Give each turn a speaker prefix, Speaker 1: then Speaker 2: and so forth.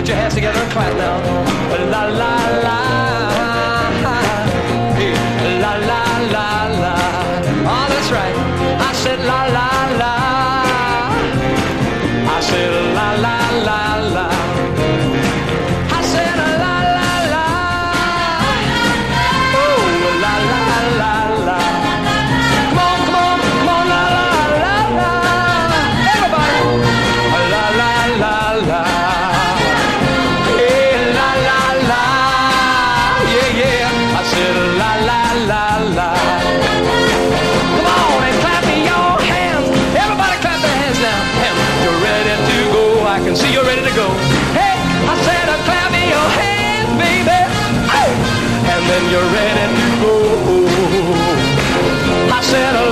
Speaker 1: Put your hands together and clap now. La la la. Hey, la la la la. Oh, that's right. I said la la la. I said la la la la. I said la la la. Oh, la la la la. Come on, come on, come on, la la la la. Everybody. La la la la. Hey, la la la. Yeah, yeah. I said la la la la. Come on and clap me your hands. Everybody clap their hands now. You're ready to go. I can see you're ready to go. Hey, I said clap me your hands, baby. Hey. And then you're ready to go. I said